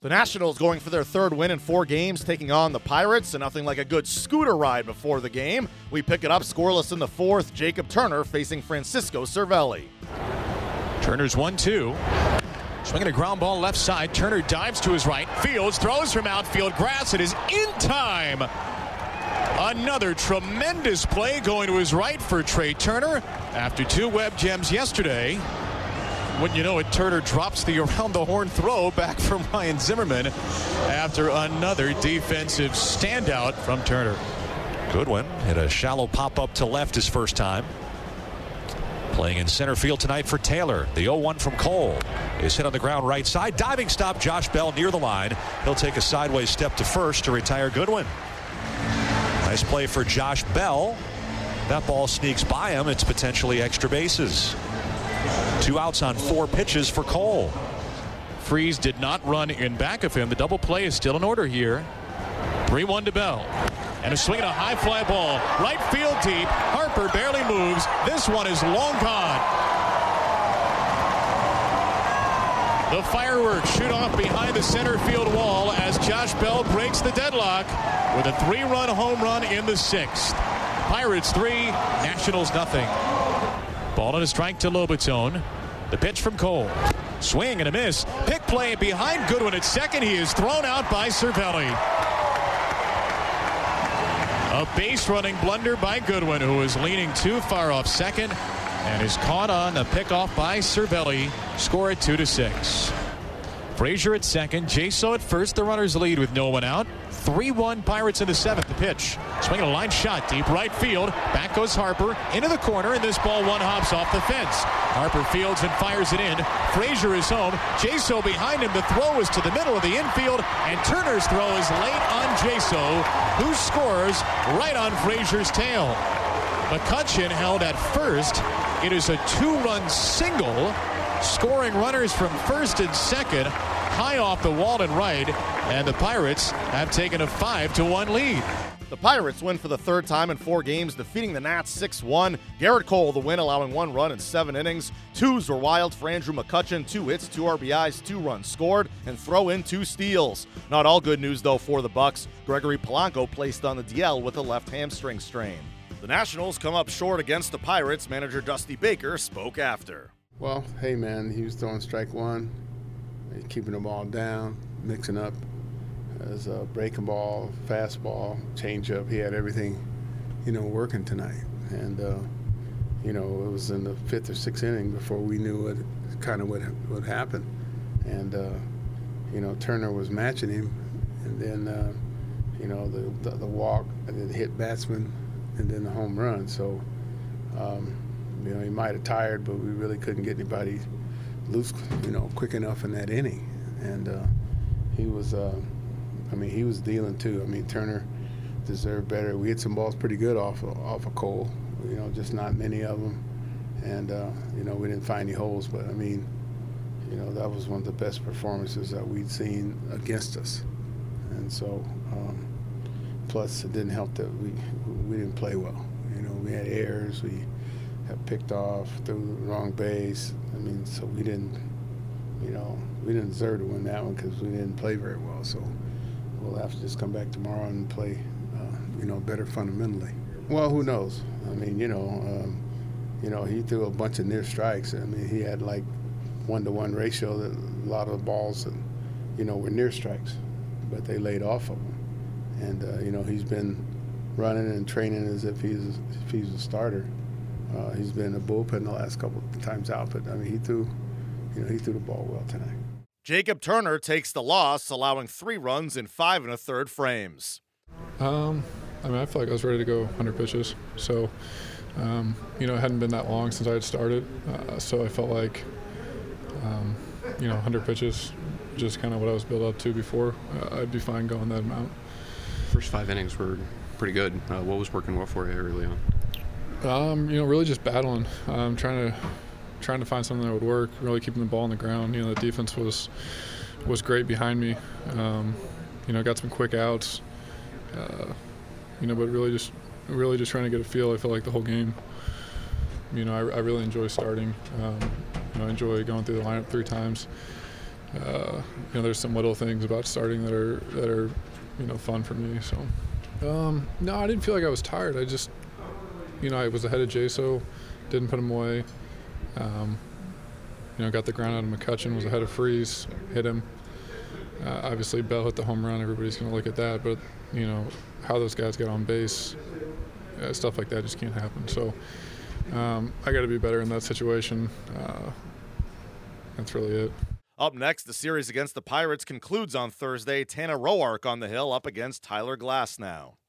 The Nationals going for their third win in 4 games, taking on the Pirates, and nothing like a good scooter ride before the game. We pick it up scoreless in the 4th. Jacob Turner facing Francisco Cervelli. Turner's 1-2. Swinging a ground ball left side. Turner dives to his right. Fields throws from outfield grass. It is in time. Another tremendous play going to his right for Trey Turner. After 2 web gems yesterday, wouldn't you know it, Turner drops the around-the-horn throw back from Ryan Zimmerman after another defensive standout from Turner. Goodwin hit a shallow pop-up to left his first time. Playing in center field tonight for Taylor. The 0-1 from Cole is hit on the ground right side. Diving stop, Josh Bell near the line. He'll take a sideways step to first to retire Goodwin. Nice play for Josh Bell. That ball sneaks by him. It's potentially extra bases. 2 outs on 4 pitches for Cole. Freese did not run in back of him. The double play is still in order here. 3-1 to Bell. And a swing and a high fly ball. Right field deep. Harper barely moves. This one is long gone. The fireworks shoot off behind the center field wall as Josh Bell breaks the deadlock with a 3-run home run in the 6th. Pirates 3, Nationals nothing. Ball and a strike to Lobaton. The pitch from Cole. Swing and a miss. Pick play behind Goodwin at second. He is thrown out by Cervelli. A base running blunder by Goodwin, who is leaning too far off second and is caught on the pickoff by Cervelli. Score at 2-6. Frazier at second. Jaso at first. The runners lead with no one out. 3-1 Pirates in the 7th. The pitch. Swinging a line shot deep right field. Back goes Harper into the corner, and this ball one hops off the fence. Harper fields and fires it in. Frazier is home. Jaso behind him. The throw is to the middle of the infield, and Turner's throw is late on Jaso, who scores right on Frazier's tail. McCutchen held at first. It is a 2-run single, scoring runners from first and second, high off the wall and right, and the Pirates have taken a 5-1 lead. The Pirates win for the 3rd time in 4 games, defeating the Nats 6-1. Garrett Cole the win, allowing 1 run in 7 innings. 2s were wild for Andrew McCutchen. 2 hits, 2 RBIs, 2 runs scored, and throw in 2 steals. Not all good news, though, for the Bucks. Gregory Polanco placed on the DL with a left hamstring strain. The Nationals come up short against the Pirates. Manager Dusty Baker spoke after. Well, hey, man, he was throwing strike 1, keeping the ball down, mixing up as a breaking ball, fastball, changeup. He had everything, working tonight. And, it was in the 5th or 6th inning before we knew what would happen. And, Turner was matching him. And then, the walk, and then hit batsman, and then the home run. So, he might have tired, but we really couldn't get anybody loose, quick enough in that inning. And he was dealing too. Turner deserved better. We hit some balls pretty good off of Cole, just not many of them. And, we didn't find any holes, but that was one of the best performances that we'd seen against us. And so, plus it didn't help that we didn't play well. We had errors, we got picked off, threw the wrong base. So we didn't deserve to win that one because we didn't play very well. So we'll have to just come back tomorrow and play, better fundamentally. Well, who knows? He threw a bunch of near strikes. He had like 1-to-1 ratio. That a lot of the balls, were near strikes, but they laid off of him. And he's been running and training as if he's a starter. He's been in the bullpen the last couple of times out, but he threw the ball well tonight. Jacob Turner takes the loss, allowing 3 runs in 5 1/3 frames. I feel like I was ready to go 100 pitches. So, it hadn't been that long since I had started. So I felt like, 100 pitches, just kind of what I was built up to before. I'd be fine going that amount. First 5 innings were pretty good. What was working well for you early on? Really just battling. Trying to find something that would work, really keeping the ball on the ground. The defense was great behind me. Got some quick outs. But really just trying to get a feel. I feel like the whole game. I really enjoy starting. I enjoy going through the lineup 3 times. There's some little things about starting that are fun for me. So no, I didn't feel like I was tired. I just I was ahead of Jaso, didn't put him away. Got the ground out of McCutchen, was ahead of Freese, hit him. Obviously Bell hit the home run. Everybody's going to look at that, but how those guys get on base, stuff like that just can't happen. So I got to be better in that situation. That's really it. Up next, the series against the Pirates concludes on Thursday. Tanner Roark on the hill up against Tyler Glasnow.